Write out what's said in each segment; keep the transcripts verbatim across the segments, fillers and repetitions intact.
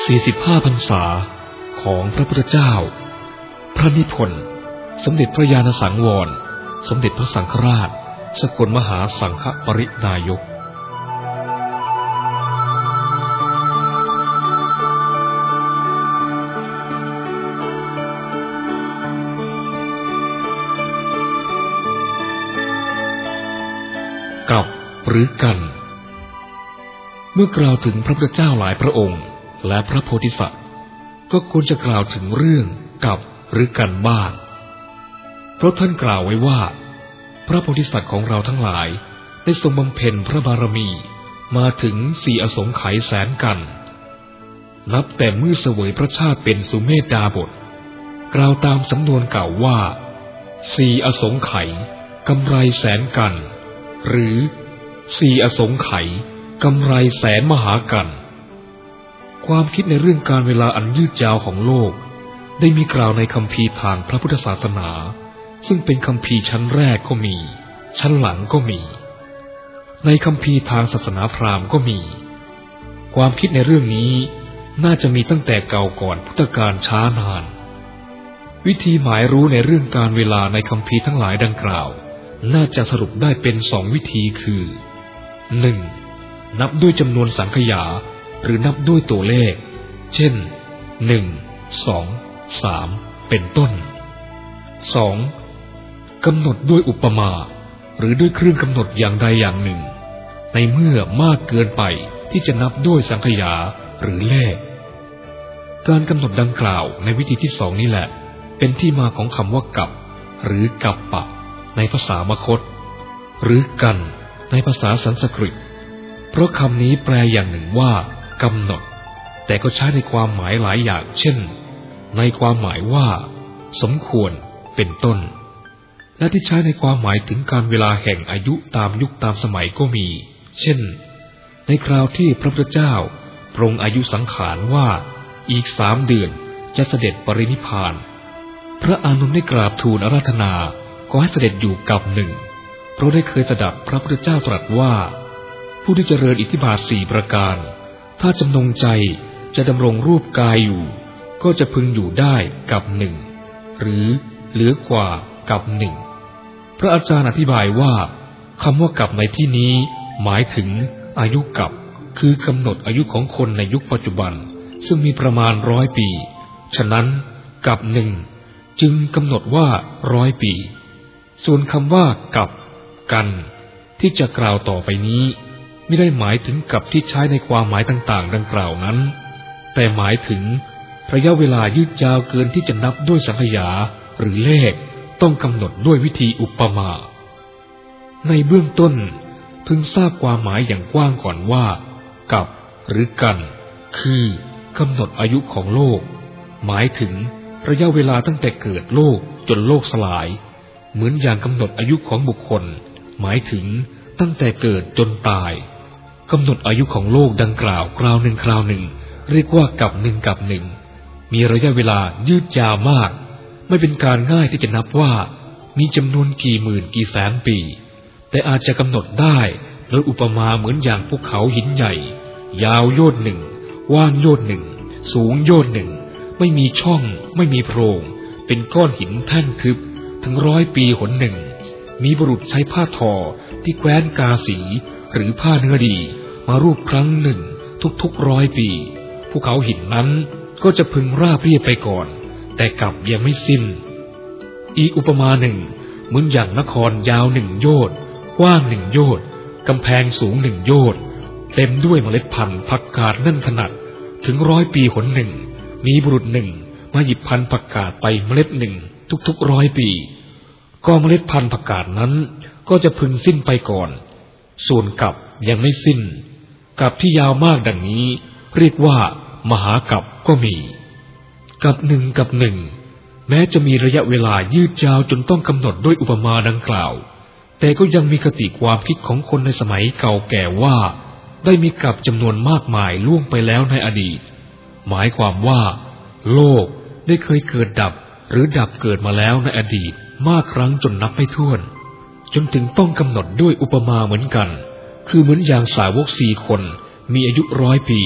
สี่สิบห้าพรรษาของพระพุทธเจ้าพระนิพนธ์สมเด็จพระญาณสังวรสมเด็จพระสังฆราชสกลมหาสังฆปรินายกกับหรือกันเมื่อกล่าวถึงพระพุทธเจ้าหลายพระองค์และพระโพธิสัตว์ก็ควรจะกล่าวถึงเรื่องกับหรือกันบ้างเพราะท่านกล่าวไว้ว่าพระโพธิสัตว์ของเราทั้งหลายได้ทรงบำเพ็ญพระบารมีมาถึงสี่อสงไขยแสนกันนับแต่เมื่อเสวยพระชาติเป็นสุเมธดาบทกล่าวตามสำนวนเก่าว่าสี่อสงไขยกำไรแสนกันหรือสี่อสงไขยกำไรแสนมหากันความคิดในเรื่องการเวลาอันยืดยาวของโลกได้มีกล่าวในคัมภีร์ทางพระพุทธศาสนาซึ่งเป็นคัมภีร์ชั้นแรกก็มีชั้นหลังก็มีในคัมภีร์ทางศาสนาพราหมณ์ก็มีความคิดในเรื่องนี้น่าจะมีตั้งแต่เก่าก่อนพุทธกาลช้านานวิธีหมายรู้ในเรื่องการเวลาในคัมภีร์ทั้งหลายดังกล่าวน่าจะสรุปได้เป็นสองวิธีคือ หนึ่ง นับด้วยจำนวนสังขยาหรือนับด้วยตัวเลขเช่นหนึ่ง สอง สามเป็นต้น สอง กำหนดด้วยอุปมาหรือด้วยเครื่องกำหนดอย่างใดอย่างหนึ่งในเมื่อมากเกินไปที่จะนับด้วยสังขยาหรือเลขการกำหนดดังกล่าวในวิธีที่สองนี้แหละเป็นที่มาของคำว่ากับหรือกัปปะในภาษามคธหรือกันในภาษาสันสกฤตเพราะคำนี้แปลอย่างหนึ่งว่ากำหนดแต่ก็ใช้ในความหมายหลายอย่างเช่นในความหมายว่าสมควรเป็นต้นและที่ใช้ในความหมายถึงการเวลาแห่งอายุตามยุคตามสมัยก็มีเช่นในคราวที่พระพุทธเจ้าปรงอายุสังขารว่าอีกสามเดือนจะเสด็จปรินิพพานพระอานนท์ได้กราบทูลอาราธนาขอให้เสด็จอยู่กับหนึ่งเพราะได้เคยสดับพระพุทธเจ้าตรัสว่าผู้ที่เจริญอิทธิบาทสี่ประการถ้าจำนงใจจะดำรงรูปกายอยู่ก็จะพึงอยู่ได้กับหนึ่งหรือเหลือกว่ากับหนึ่งพระอาจารย์อธิบายว่าคำว่ากับในที่นี้หมายถึงอายุกับคือกำหนดอายุของคนในยุคปัจจุบันซึ่งมีประมาณร้อยปีฉะนั้นกับหนึ่งจึงกำหนดว่าร้อยปีส่วนคำว่ากับกันที่จะกล่าวต่อไปนี้ไม่ได้หมายถึงกับที่ใช้ในความหมายต่างๆดังกล่าวนั้นแต่หมายถึงระยะเวลายืดยาวเกินที่จะนับด้วยสังขยาหรือเลขต้องกำหนดด้วยวิธีอุปมาในเบื้องต้นพึงทราบความหมายอย่างกว้างก่อนว่ากับหรือกันคือกำหนดอายุของโลกหมายถึงระยะเวลาตั้งแต่เกิดโลกจนโลกสลายเหมือนอย่างกำหนดอายุของบุคคลหมายถึงตั้งแต่เกิดจนตายกำหนดอายุของโลกดังกล่าวคราวหนึ่งคราวหนึ่งเรียกว่ากับหนึ่งกับหนึ่งมีระยะเวลายืดยาวมากไม่เป็นการง่ายที่จะนับว่ามีจำนวนกี่หมื่นกี่แสนปีแต่อาจจะกำหนดได้โดยอุปมาเหมือนอย่างภูเขาหินใหญ่ยาวโยชน์หนึ่งกว้างโยชน์หนึ่งสูงโยชน์หนึ่งไม่มีช่องไม่มีโพรงเป็นก้อนหินแท่นทึบถึงร้อยปีหนหนึ่งมีบุรุษใช้ผ้าทอที่แคว้นกาสีหรือผ้าเนื้อดีมารูปครั้งหนึ่งทุกๆร้อยปีภูเขาหินนั้นก็จะพึงราบเรียบไปก่อนแต่กลับยังไม่สิ้นอีกอุปมาหนึ่งเหมือนอย่างนครยาวหนึ่งโยชน์กว้างหนึ่งโยชน์กำแพงสูงหนึ่งโยชน์เต็มด้วยเมล็ดพันธุ์ผักกาดนั่นถนัดถึงร้อยปีหนหนึ่งมีบุรุษหนึ่งมาหยิบพันธุ์ผักกาดไปเมล็ดหนึ่งทุกๆร้อยปีก็เมล็ดพันธุ์ผักกาดนั้นก็จะพึงสิ้นไปก่อนส่วนกับยังไม่สิ้นกับที่ยาวมากดังนี้เรียกว่ามหากับก็มีกับหนึ่งกับหนึ่งแม้จะมีระยะเวลายืดยาวจนต้องกำหนดด้วยอุปมาดังกล่าวแต่ก็ยังมีคติความคิดของคนในสมัยเก่าแก่ว่าได้มีกับจำนวนมากมายล่วงไปแล้วในอดีตหมายความว่าโลกได้เคยเกิดดับหรือดับเกิดมาแล้วในอดีตมากครั้งจนนับไม่ถ้วนจนถึงต้องกำหนดด้วยอุปมาเหมือนกันคือเหมือนอย่างสาวกสี่คนมีอายุร้อยปี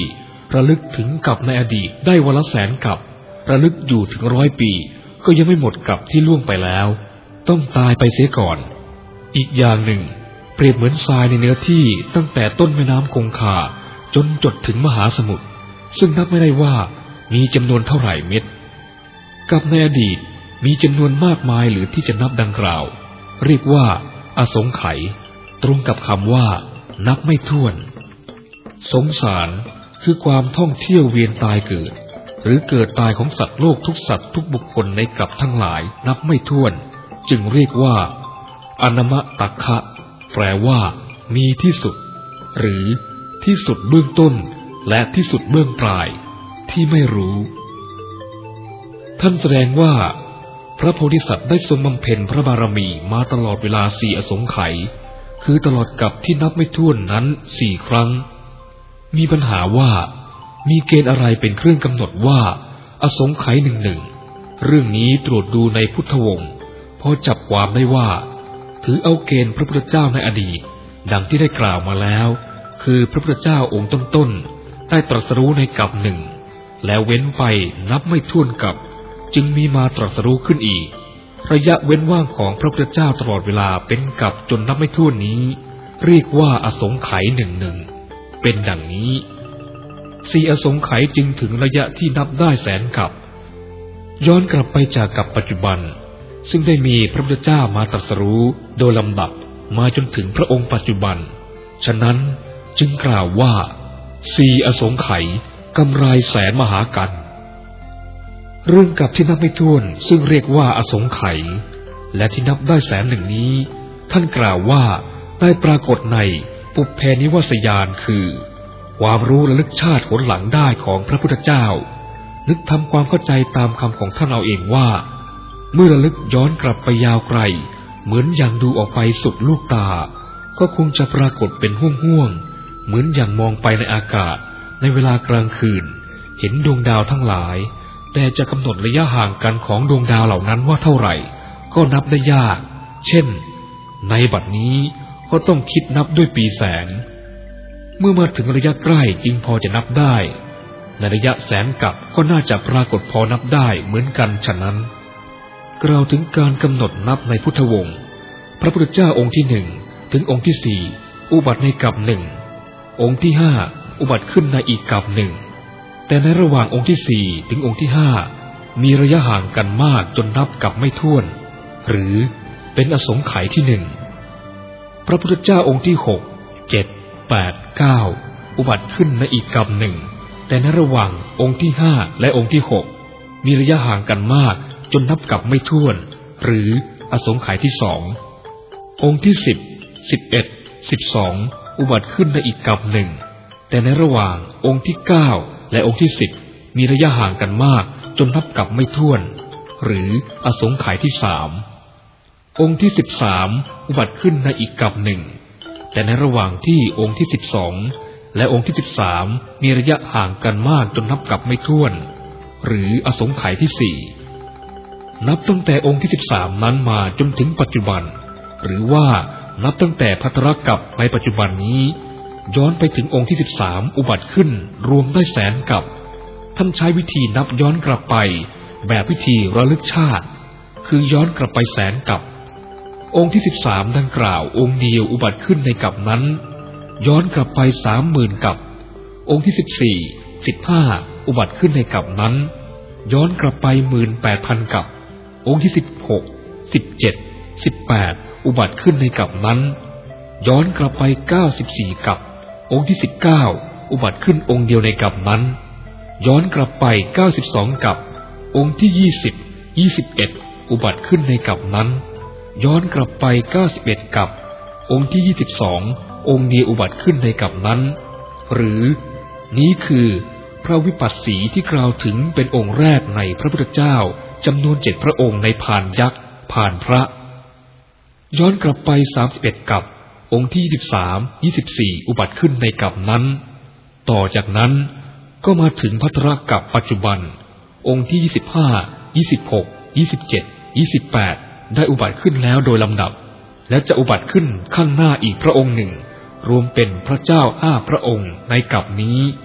ระลึกถึงกับในอดีตได้วันละแสนกับระลึกอยู่ถึงร้อยปีก็ยังไม่หมดกับที่ล่วงไปแล้วต้องตายไปเสียก่อนอีกอย่างหนึ่งเปรียบเหมือนทรายในเนื้อที่ตั้งแต่ต้นแม่น้ำคงคาจนจดถึงมหาสมุทรซึ่งนับไม่ได้ว่ามีจำนวนเท่าไหร่เม็ดกับในอดีตมีจำนวนมากมายหรือที่จะนับดังกล่าวเรียกว่าอสงไขยตรงกับคำว่านับไม่ถ้วนสงสารคือความท่องเที่ยวเวียนตายเกิดหรือเกิดตายของสัตว์โลกทุกสัตว์ทุกบุคคลในกลับทั้งหลายนับไม่ถ้วนจึงเรียกว่าอนามตัคคะแปลว่ามีที่สุดหรือที่สุดเบื้องต้นและที่สุดเบื้องปลายที่ไม่รู้ท่านแสดงว่าพระโพธิสัตว์ได้ทรงบำเพ็ญพระบารมีมาตลอดเวลาสี่อสงไขยคือตลอดกับที่นับไม่ถ้วนนั้นสี่ครั้งมีปัญหาว่ามีเกณฑ์อะไรเป็นเครื่องกำหนดว่าอสงไขยหนึ่งหนึ่งเรื่องนี้ตรวจดูในพุทธวงศ์พอจับความได้ว่าถือเอาเกณฑ์พระพุทธเจ้าในอดีตดังที่ได้กล่าวมาแล้วคือพระพุทธเจ้าองค์ต้นๆได้ตรัสรู้ในกัปหนึ่งแล้วเว้นไปนับไม่ถ้วนกับจึงมีมาตรัสรู้ขึ้นอีกระยะเว้นว่างของพระพุทธเจ้าตลอดเวลาเป็นกับจนนับไม่ถ้วนนี้เรียกว่าอสงไขยหนึ่งหนึ่งเป็นดังนี้สี่อสงไขยจึงถึงระยะที่นับได้แสนกับย้อนกลับไปจากกับปัจจุบันซึ่งได้มีพระพุทธเจ้ามาตรัสรู้โดยลำดับมาจนถึงพระองค์ปัจจุบันฉะนั้นจึงกล่าวว่าสี่อสงไขยกำไรแสนมหากันเรื่องกับที่นับไม่ถ้วนซึ่งเรียกว่าอสงไขยและที่นับได้แสนหนึ่งนี้ท่านกล่าวว่าได้ปรากฏในปุพเพนิวาสญาณคือความรู้ระลึกชาติผลหลังได้ของพระพุทธเจ้านึกทำความเข้าใจตามคำของท่านเอาเองว่าเมื่อระลึกย้อนกลับไปยาวไกลเหมือนอย่างดูออกไปสุดลูกตาก็คงจะปรากฏเป็นห่วงๆเหมือนอย่างมองไปในอากาศในเวลากลางคืนเห็นดวงดาวทั้งหลายแต่จะกำหนดระยะห่างกันของดวงดาวเหล่านั้นว่าเท่าไหร่ก็นับได้ยากเช่นในบัดนี้ก็ต้องคิดนับด้วยปีแสงเมื่อมาถึงระยะใกล้จึงพอจะนับได้ในระยะแสนกับก็น่าจะปรากฏพอนับได้เหมือนกันฉะนั้นกล่าวถึงการกำหนดนับในพุทธวงศ์พระพุทธเจ้าองค์ที่หนึ่งถึงองค์ที่สี่อุบัติในกับหนึ่งองค์ที่ห้าอุบัติขึ้นในอีกกับหนึ่งแต่ในระหว่างองค์ที่สี่ถึงองค์ที่ห้ามีระยะห่างกันมากจนนับกับไม่ถ้วนหรือเป็นอสงไขยที่หนึ่งพระพุทธเจ้าองค์ที่หกเจ็ดแปดเก้าอุบัติขึ้นในอีกกับหนึ่งแต่ในระหว่างองค์ที่ห้าและองค์ที่หกมีระยะห่างกันมากจนนับกับไม่ถ้วนหรืออสงไขยที่สององค์ที่สิบสิบเอ็ดสิบสองอุบัติขึ้นในอีกกับหนึ่งแต่ในระหว่างองค์ที่เก้าและองค์ที่สิบมีระยะห่างกันมากจนนับกับไม่ถ้วนหรืออสงไขยที่สามองค์ที่สิบสามอุบัติขึ้นในอีกกับหนึ่งแต่ในระหว่างที่องค์ที่สิบสองและองค์ที่สิบสามมีระยะห่างกันมากจนนับกับไม่ถ้วนหรืออสงไขยที่สี่นับตั้งแต่องค์ที่สิบสามนั้นมาจนถึงปัจจุบันหรือว่านับตั้งแต่ภัทรกัปในปัจจุบันนี้ย้อนไปถึงองค์ที่สิบสามอุบัติขึ้นรวมได้แสนกับท่านใช้วิธีนับย้อนกลับไปแบบวิธีระลึกชาติคือย้อนกลับไปแสนกับองค์ที่สิบสามดังกล่าวองค์เดียวอุบัติขึ้นในกับนั้นย้อนกลับไปสามหมื่นกับองค์ที่สิบสี่สิบห้าอุบัติขึ้นในกับนั้นย้อนกลับไปหมื่นแปดพันกับองค์ที่สิบหกสิบเจ็ดสิบแปดอุบัติขึ้นในกับนั้นย้อนกลับไปเก้าสิบสี่กับองค์ที่สิบเก้าอุบัติขึ้นองค์เดียวในกับนั้นย้อนกลับไปเก้าสิบสองกับองค์ที่ยี่สิบ ยี่สิบเอ็ดอุบัติขึ้นในกับนั้นย้อนกลับไปเก้าสิบเอ็ดกับองค์ที่ยี่สิบสององค์เดียวอุบัติขึ้นในกับนั้นหรือนี้คือพระวิปัสสีที่กล่าวถึงเป็นองค์แรกในพระพุทธเจ้าจำนวนเจ็ดพระองค์ในพานยักษ์พานพระย้อนกลับไปสามสิบเอ็ดกับองค์ที่ยี่สิบสาม ยี่สิบสี่อุบัติขึ้นในกับนั้นต่อจากนั้นก็มาถึงภัทรกัปปัจจุบันองค์ที่ยี่สิบห้า ยี่สิบหก ยี่สิบเจ็ด ยี่สิบแปดได้อุบัติขึ้นแล้วโดยลำดับและจะอุบัติขึ้นข้างหน้าอีกพระองค์หนึ่งรวมเป็นพระเจ้าห้าพระองค์ในกัปนี้พ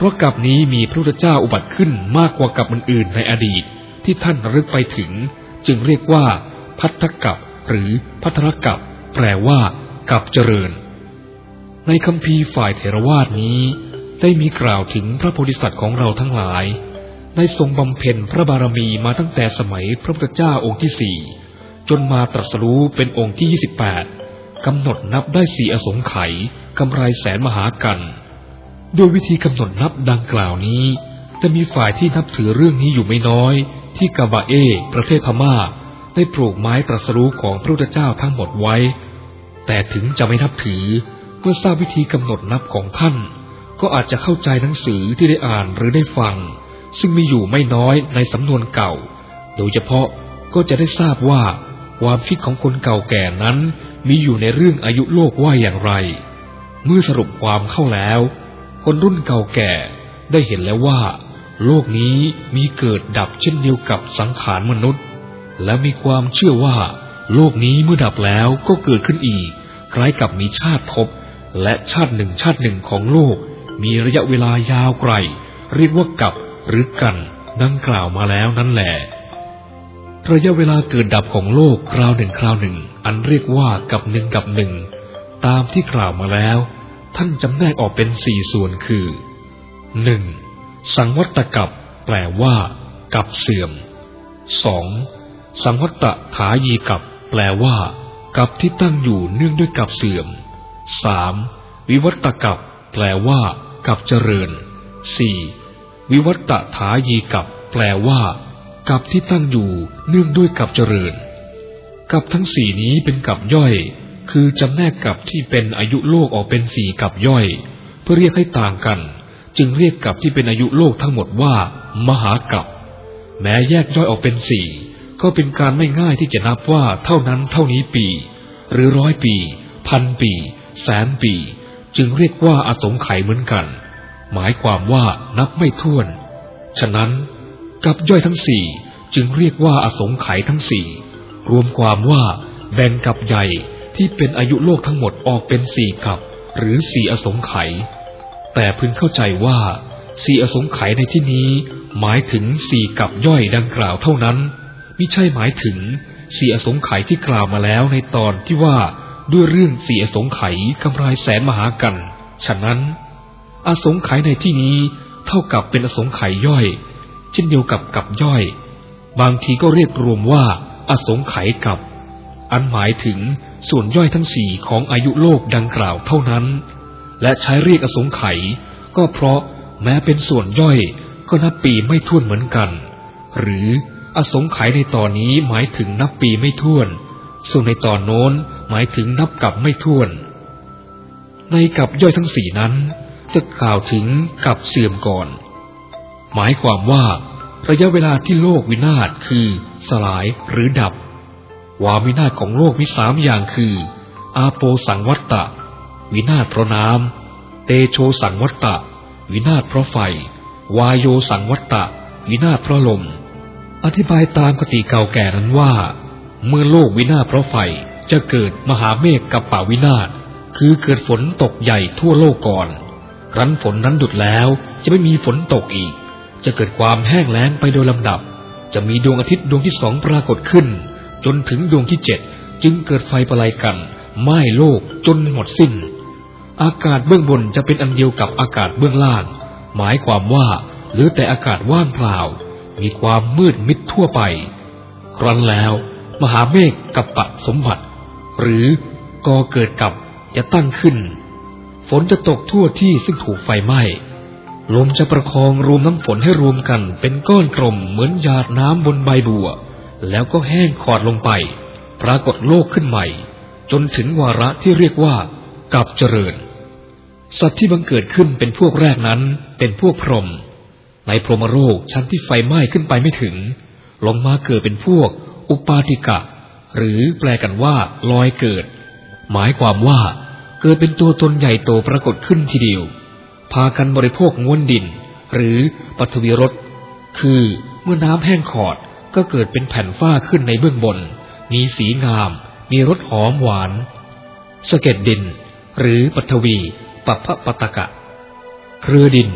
ราะกับนี้มีพระพุทธเจ้าอุบัติขึ้นมากกว่ากับอื่นๆในอดีตที่ท่านระลึกไปถึงจึงเรียกว่าภัททกัปหรือภัทรกัปแปลว่ากัปเจริญในคัมภีร์ฝ่ายเถรวาทนี้ได้มีกล่าวถึงพระโพธิสัตว์ของเราทั้งหลายได้ทรงบำเพ็ญพระบารมีมาตั้งแต่สมัยพระพุทธเจ้าองค์ที่สี่จนมาตรัสรู้เป็นองค์ที่ยี่สิบแปดกำหนดนับได้สี่อสงไขยกำไรแสนมหากันด้วยวิธีกำหนดนับดังกล่าวนี้จะมีฝ่ายที่นับถือเรื่องนี้อยู่ไม่น้อยที่กาบาเอประเทศพม่าได้ปลูกไม้ตรัสรู้ของพระพุทธเจ้าทั้งหมดไว้แต่ถึงจะไม่นับถือเมื่อทราบวิธีกำหนดนับของท่านก็อาจจะเข้าใจหนังสือที่ได้อ่านหรือได้ฟังซึ่งมีอยู่ไม่น้อยในสำนวนเก่าโดยเฉพาะก็จะได้ทราบว่าความคิดของคนเก่าแก่นั้นมีอยู่ในเรื่องอายุโลกว่าอย่างไรเมื่อสรุปความเข้าแล้วคนรุ่นเก่าแก่ได้เห็นแล้วว่าโลกนี้มีเกิดดับเช่นเดียวกับสังขารมนุษย์และมีความเชื่อว่าโลกนี้เมื่อดับแล้วก็เกิดขึ้นอีกคล้ายกับมีชาติภพและชาติหนึ่งชาติหนึ่งของโลกมีระยะเวลายาวไกลเรียกว่ากับหรือกันดังกล่าวมาแล้วนั่นแหละระยะเวลาเกิดดับของโลกคราวหนึ่งคราวหนึ่งอันเรียกว่ากับหนึ่งกับหนึ่งตามที่กล่าวมาแล้วท่านจำแนกออกเป็นสี่ส่วนคือหนึ่งสังวัตกัปแปลว่ากัปเสื่อมสองสังวัตถายีกัปแปลว่ากัปที่ตั้งอยู่เนื่องด้วยกัปเสื่อมสามวิวัตกัปแปลว่ากัปเจริญสี่วิวัตถายีกัปแปลว่ากัปที่ตั้งอยู่เนื่องด้วยกัปเจริญกัปทั้งสี่นี้เป็นกัปย่อยคือจำแนกกัปที่เป็นอายุโลกออกเป็นสี่กัปย่อยเพื่อเรียกให้ต่างกันจึงเรียกกัปที่เป็นอายุโลกทั้งหมดว่ามหากัปแม้แยกย่อยออกเป็นสี่ก็เป็นการไม่ง่ายที่จะนับว่าเท่านั้นเท่านี้ปีหรือร้อยปีพันปีแสนปีจึงเรียกว่าอสงไขยเหมือนกันหมายความว่านับไม่ถ้วนฉะนั้นกัปย่อยทั้งสี่จึงเรียกว่าอสงไขยทั้งสี่รวมความว่าแบ่งกัปใหญ่ที่เป็นอายุโลกทั้งหมดออกเป็นสี่กัปหรือสี่อสงไขยแต่พึงเข้าใจว่าสี่อสงไขยในที่นี้หมายถึงสี่กัปย่อยดังกล่าวเท่านั้นมิใช่หมายถึงสี่อสงไขยที่กล่าวมาแล้วในตอนที่ว่าด้วยเรื่องสี่อสงไขยกำไรแสนมหากันฉะนั้นอสงไขยในที่นี้เท่ากับเป็นอสงไขยย่อยเช่นเดียวกับกัปย่อยบางทีก็เรียกรวมว่าอสงไขยกัปอันหมายถึงส่วนย่อยทั้งสี่ของอายุโลกดังกล่าวเท่านั้นและใช้เรียกอสงไขยก็เพราะแม้เป็นส่วนย่อยก็นับปีไม่ถ้วนเหมือนกันหรืออสงไขยในตอนนี้หมายถึงนับปีไม่ถ้วนส่วนในตอนโน้นหมายถึงนับกัปไม่ถ้วนในกัปย่อยทั้งสี่นั้นจะกล่าวถึงกัปเสื่อมก่อนหมายความว่าระยะเวลาที่โลกวินาศคือสลายหรือดับความวินาศของโลกมีสามอย่างคืออาโปสังวัตตะวินาศเพราะน้ำเตโชสังวัตตะวินาศเพราะไฟวายโยสังวัตตะวินาศเพราะลมอธิบายตามคติเก่าแก่นั้นว่าเมื่อโลกวินาศเพราะไฟจะเกิดมหาเมฆกัปปะวินาศคือเกิดฝนตกใหญ่ทั่วโลกก่อนครั้นฝนนั้นหยุดแล้วจะไม่มีฝนตกอีกจะเกิดความแห้งแล้งไปโดยลำดับจะมีดวงอาทิตย์ดวงที่สองปรากฏขึ้นจนถึงดวงที่เจ็ดจึงเกิดไฟประไลกันไหม้โลกจนหมดสิ้นอากาศเบื้องบนจะเป็นอันเดียวกับอากาศเบื้องล่างหมายความว่าเหลือแต่อากาศว่างเปล่ามีความมืดมิดทั่วไปครั้นแล้วมหาเมฆกัปปะสมบัติหรือกอเกิดกับจะตั้งขึ้นฝนจะตกทั่วที่ซึ่งถูกไฟไหม้ลมจะประคองรวมน้ำฝนให้รวมกันเป็นก้อนกลมเหมือนหยาดน้ำบนใบบัวแล้วก็แห้งขอดลงไปปรากฏโลกขึ้นใหม่จนถึงวาระที่เรียกว่ากัปเจริญสัตว์ที่บังเกิดขึ้นเป็นพวกแรกนั้นเป็นพวกพรหมในพรหมโลกชั้นที่ไฟไหม้ขึ้นไปไม่ถึงลงมาเกิดเป็นพวกอุปาติกะหรือแปลกันว่าลอยเกิดหมายความว่าเกิดเป็นตัวตนใหญ่โตปรากฏขึ้นทีเดียวพากันบริโภคง้วนดินหรือปฐวีรสคือเมื่อน้ำแห้งขอดก็เกิดเป็นแผ่นฝ้าขึ้นในเบื้องบนมีสีงามมีรสหอมหวานสะเก็ดดินหรือปฐวีปัพพปตกะเครือดิน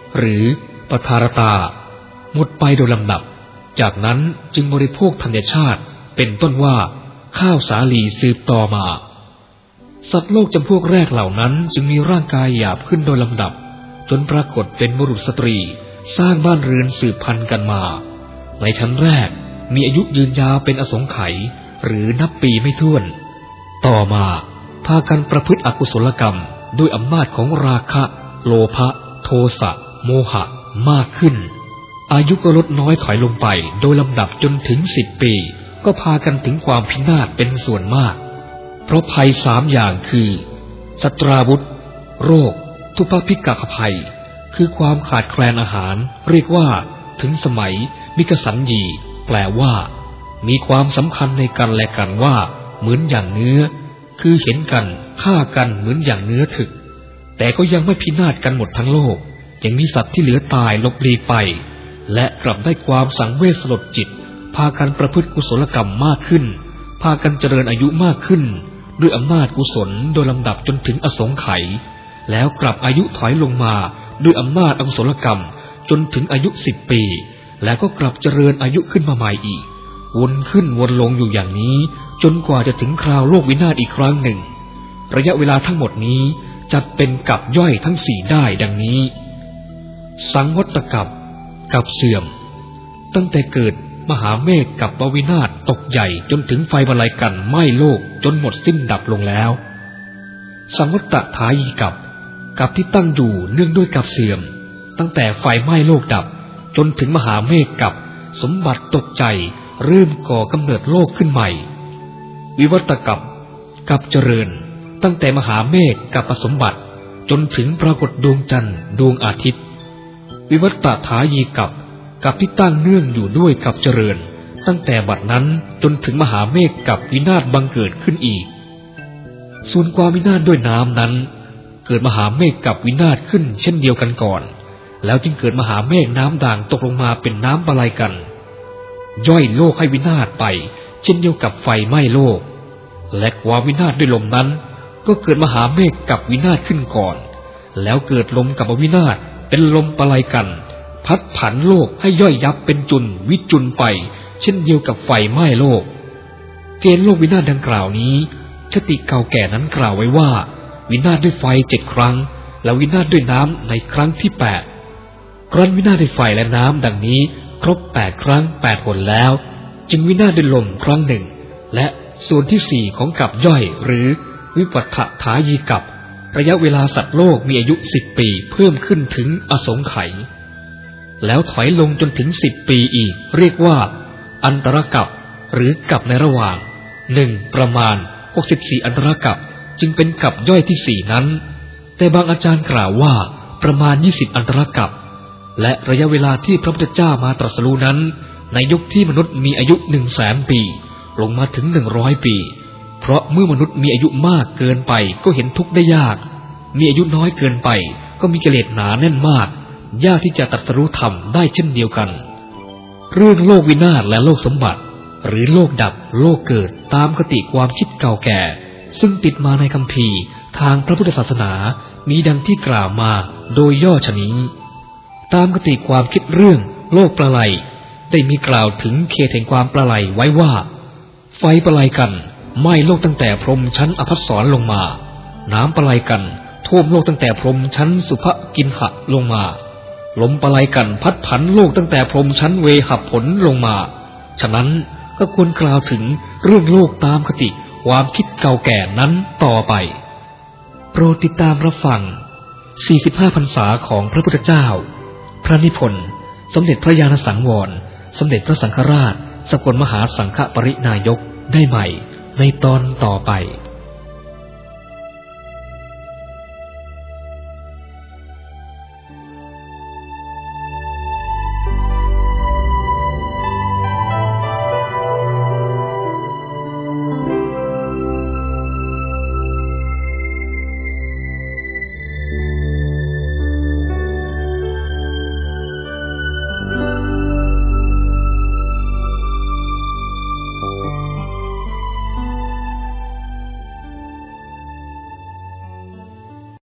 หรือปทารตาหมดไปโดยลำดับจากนั้นจึงบริโภคธัญชาติเป็นต้นว่าข้าวสาลีสืบต่อมาสัตว์โลกจำพวกแรกเหล่านั้นจึงมีร่างกายหยาบขึ้นโดยลำดับจนปรากฏเป็นบุรุษสตรีสร้างบ้านเรือนสืบพันธุ์กันมาในชั้นแรกมีอายุยืนยาวเป็นอสงไขยหรือนับปีไม่ถ้วนต่อมาพากันประพฤติอกุศลกรรมด้วยอำนาจของราคะโลภะโทสะโมหะมากขึ้นอายุก็ลดน้อยถอยลงไปโดยลำดับจนถึงสิบปีก็พากันถึงความพินาศเป็นส่วนมากเพราะภัยสามอย่างคือสัตราวุธโรคทุพพพิกขภัยคือความขาดแคลนอาหารเรียกว่าถึงสมัยมิกสัญญีแปลว่ามีความสำคัญในกันและกันว่าเหมือนอย่างเนื้อคือเห็นกันฆ่ากันเหมือนอย่างเนื้อถึกแต่ก็ยังไม่พินาศกันหมดทั้งโลกยังมีสัตว์ที่เหลือตายหลบหลีกไปและกลับได้ความสังเวชสลดจิตพากันประพฤติกุศลกรรมมากขึ้นพากันเจริญอายุมากขึ้นด้วยอำนาจกุศลโดยลำดับจนถึงอสงไขยแล้วกลับอายุถอยลงมาด้วยอำนาจอกุศลกรรมจนถึงอายุสิบปีแล้วก็กลับเจริญอายุขึ้นมาใหม่อีกวนขึ้นวนลงอยู่อย่างนี้จนกว่าจะถึงคราวโลกวินาศอีกครั้งหนึ่งระยะเวลาทั้งหมดนี้จัดเป็นกัปย่อยทั้งสี่ได้ดังนี้สังวัตกัปกัปเสื่อมตั้งแต่เกิดมหาเมฆกับปวินาศตกใหญ่จนถึงไฟบรรลัยกันไหม้โลกจนหมดสิ้นดับลงแล้วสังวัตถายีกัปกัปที่ตั้งอยู่เนื่องด้วยกัปเสื่อมตั้งแต่ไฟไหม้โลกดับจนถึงมหาเมฆกับสมบัติตกใจเริ่มก่อกำเนิดโลกขึ้นใหม่วิวัตกัปกัปเจริญตั้งแต่มหาเมฆกับสมบัติจนถึงปรากฏดวงจันทร์ดวงอาทิตย์วิวัตถายีกัปกับที่ตั้งเนื่องอยู่ด้วยกับเจริญตั้งแต่บัดนั้นจนถึงมหาเมฆกับวินาศบังเกิดขึ้นอีกส่วนความวินาศด้วยน้ำนั้นเกิดมหาเมฆกับวินาศขึ้นเช่นเดียวกันก่อนแล้วจึงเกิดมหาเมฆน้ำด่างตกลงมาเป็นน้ำปะไลกันย่อยโลกให้วินาศไปเช่นเดียวกับไฟไหม้โลกและความวินาศด้วยลมนั้นก็เกิดมหาเมฆกับวินาศขึ้นก่อนแล้วเกิดลมกับวินาศเป็นลมปะไลกันพัดผันโลกให้ย่อยยับเป็นจุลวิจุลไปเช่นเดียวกับไฟไหม้โลกเกณฑ์โลกวินาศดังกล่าวนี้คติเก่าแก่นั้นกล่าวไว้ว่าวินาศด้วยไฟเจ็ดครั้งแล้ววินาศด้วยน้ำในครั้งที่แปดครั้นวินาศด้วยไฟและน้ำดังนี้ครบแปดครั้งแปดหนแล้วจึงวินาศด้วยลมครั้งหนึ่งและส่วนที่สี่ของกัปย่อยหรือวิปัฏฐถายีกัประยะเวลาสัตว์โลกมีอายุสิบปีเพิ่มขึ้นถึงอสงไขยแล้วถอยลงจนถึงสิบปีอีกเรียกว่าอันตรกัปหรือกัปในระหว่างหนึ่งประมาณหกสิบสี่อันตรกัปจึงเป็นกัปย่อยที่สี่นั้นแต่บางอาจารย์กล่าวว่าประมาณยี่สิบอันตรกัปและระยะเวลาที่พระพุทธเจ้ามาตรัสรู้นั้นในยุคที่มนุษย์มีอายุหนึ่งแสนปีลงมาถึงหนึ่งร้อยปีเพราะเมื่อมนุษย์มีอายุมากเกินไปก็เห็นทุกข์ได้ยากมีอายุน้อยเกินไปก็มีกิเลสหนาแน่นมากยากที่จะตรัสรู้ธรรมได้เช่นเดียวกันเรื่องโลกวินาศและโลกสมบัติหรือโลกดับโลกเกิดตามคติความคิดเก่าแก่ซึ่งติดมาในคัมภีร์ทางพระพุทธศาสนามีดังที่กล่าวมาโดยย่อฉะนี้ตามคติความคิดเรื่องโลกประไลได้มีกล่าวถึงเขตแห่งความประไลไว้ว่าไฟประไลกันไหม้โลกตั้งแต่พรหมชั้นอภัสสรลงมาน้ำประไลกันท่วมโลกตั้งแต่พรหมชั้นสุภกินหะลงมาลมประไลกันพัดผันโลกตั้งแต่พรหมชั้นเวหผลลงมาฉะนั้นก็ควรกล่าวถึงเรื่องโลกตามคติความคิดเก่าแก่นั้นต่อไปโปรดติดตามรับฟังสี่สิบห้าพรรษาของพระพุทธเจ้าพระนิพนธ์สมเด็จพระญาณสังวรสมเด็จพระสังฆราชสกลมหาสังฆปรินายกได้ใหม่ในตอนต่อไป